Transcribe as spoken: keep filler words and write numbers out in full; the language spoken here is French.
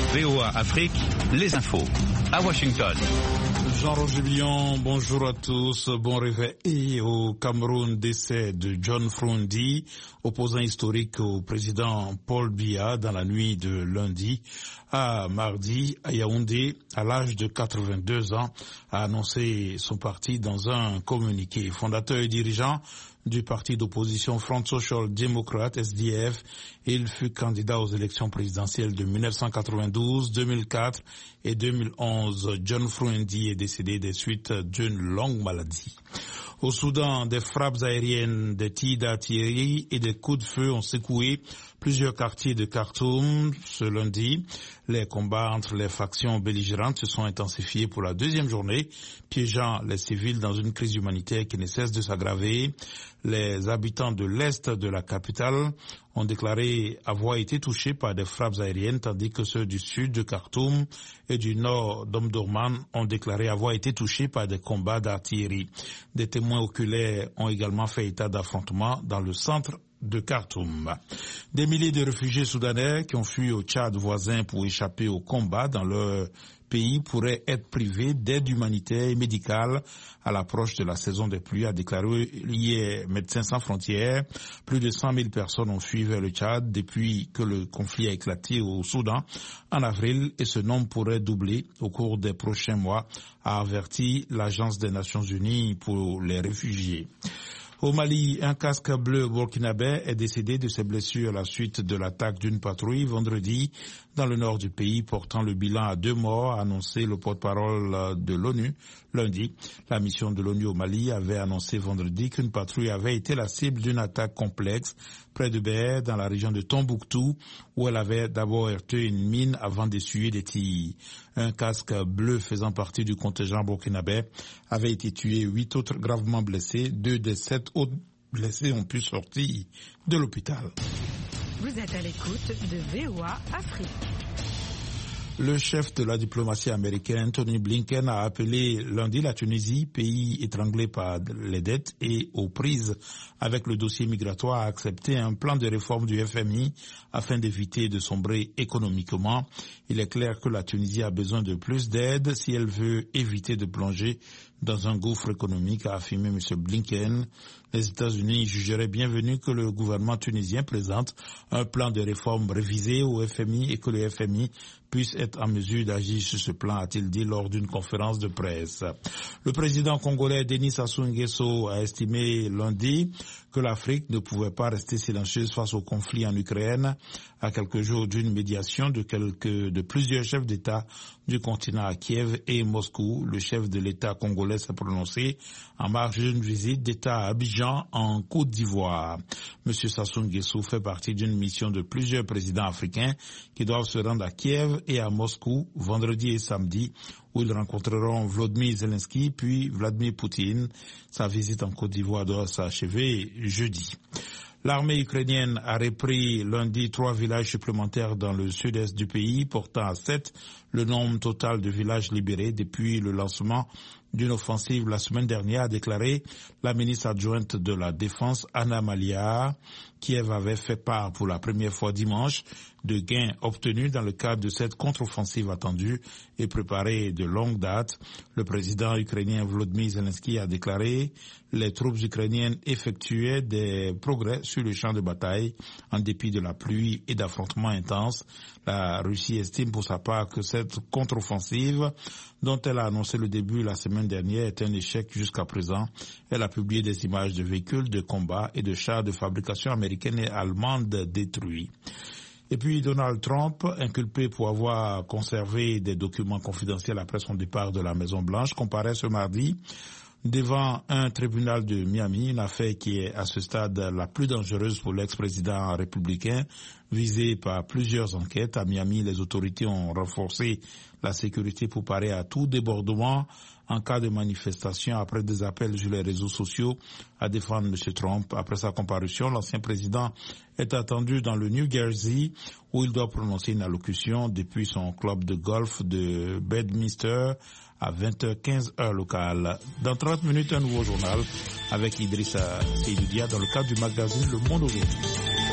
V O A Afrique, les infos. À Washington. Jean-Roger Billon, bonjour à tous. Bon réveil. Au Cameroun, décès de John Froundi, opposant historique au président Paul Biya dans la nuit de lundi à mardi à Yaoundé, à l'âge de quatre-vingt-deux ans, a annoncé son parti dans un communiqué. Fondateur et dirigeant du parti d'opposition Front Social Democrat, S D F, il fut candidat aux élections présidentielles de mille neuf cent quatre-vingt-douze, deux mille quatre et deux mille onze. John Froundi est décédé des suites d'une longue maladie. Au Soudan, des frappes aériennes, des tirs d'artillerie et des coups de feu ont secoué plusieurs quartiers de Khartoum ce lundi. Les combats entre les factions belligérantes se sont intensifiés pour la deuxième journée, piégeant les civils dans une crise humanitaire qui ne cesse de s'aggraver. Les habitants de l'est de la capitale ont déclaré avoir été touchés par des frappes aériennes, tandis que ceux du sud de Khartoum et du nord d'Omdurman ont déclaré avoir été touchés par des combats d'artillerie. Des témoins oculaires ont également fait état d'affrontements dans le centre de Khartoum. Des milliers de réfugiés soudanais qui ont fui au Tchad voisin pour échapper au combat dans leur pays pourraient être privés d'aide humanitaire et médicale à l'approche de la saison des pluies, a déclaré hier Médecins sans frontières. Plus de cent mille personnes ont fui vers le Tchad depuis que le conflit a éclaté au Soudan en avril et ce nombre pourrait doubler au cours des prochains mois, a averti l'Agence des Nations Unies pour les réfugiés. Au Mali, un casque bleu burkinabé est décédé de ses blessures à la suite de l'attaque d'une patrouille vendredi dans le nord du pays, portant le bilan à deux morts, a annoncé le porte-parole de l'ONU lundi. La mission de l'ONU au Mali avait annoncé vendredi qu'une patrouille avait été la cible d'une attaque complexe près de Béer, dans la région de Tombouctou, où elle avait d'abord heurté une mine avant d'essuyer des tirs. Un casque bleu faisant partie du contingent burkinabé avait été tué, huit autres gravement blessés, deux des sept autres blessés ont pu sortir de l'hôpital. Vous êtes à l'écoute de V O A Afrique. Le chef de la diplomatie américaine, Tony Blinken, a appelé lundi la Tunisie, pays étranglé par les dettes et aux prises avec le dossier migratoire, à accepter un plan de réforme du F M I afin d'éviter de sombrer économiquement. Il est clair que la Tunisie a besoin de plus d'aide si elle veut éviter de plonger dans un gouffre économique, a affirmé M. Blinken. Les États-Unis jugeraient bienvenu que le gouvernement tunisien présente un plan de réforme révisé au F M I et que le F M I puisse être en mesure d'agir sur ce plan, a-t-il dit lors d'une conférence de presse. Le président congolais Denis Sassou Nguesso a estimé lundi que l'Afrique ne pouvait pas rester silencieuse face au conflit en Ukraine. À quelques jours d'une médiation de quelques, de plusieurs chefs d'État du continent à Kiev et Moscou, le chef de l'État congolais s'est prononcé en marge d'une visite d'État à Abidjan en Côte d'Ivoire. Monsieur Sassou Nguesso fait partie d'une mission de plusieurs présidents africains qui doivent se rendre à Kiev et à Moscou vendredi et samedi, où ils rencontreront Volodymyr Zelensky puis Vladimir Poutine. Sa visite en Côte d'Ivoire doit s'achever jeudi. L'armée ukrainienne a repris lundi trois villages supplémentaires dans le sud-est du pays, portant à sept le nombre total de villages libérés depuis le lancement d'une offensive la semaine dernière, a déclaré la ministre adjointe de la Défense, Anna Maliar. Kiev avait fait part pour la première fois dimanche de gains obtenus dans le cadre de cette contre-offensive attendue et préparée de longue date. Le président ukrainien Volodymyr Zelensky a déclaré les troupes ukrainiennes effectuaient des progrès sur le champ de bataille en dépit de la pluie et d'affrontements intenses. La Russie estime pour sa part que cette contre-offensive, dont elle a annoncé le début la semaine dernière, est un échec jusqu'à présent. Elle a publié des images de véhicules de combat et de chars de fabrication américaine et allemande détruits. Et puis Donald Trump, inculpé pour avoir conservé des documents confidentiels après son départ de la Maison-Blanche, comparaît ce mardi devant un tribunal de Miami, une affaire qui est à ce stade la plus dangereuse pour l'ex-président républicain, visé par plusieurs enquêtes. À Miami, les autorités ont renforcé la sécurité pour parer à tout débordement en cas de manifestation après des appels sur les réseaux sociaux à défendre M. Trump. Après sa comparution, l'ancien président est attendu dans le New Jersey où il doit prononcer une allocution depuis son club de golf de Bedminster à vingt heures quinze heure locale. Dans trente minutes, un nouveau journal avec Idrissa Seydoudia dans le cadre du magazine Le Monde aujourd'hui.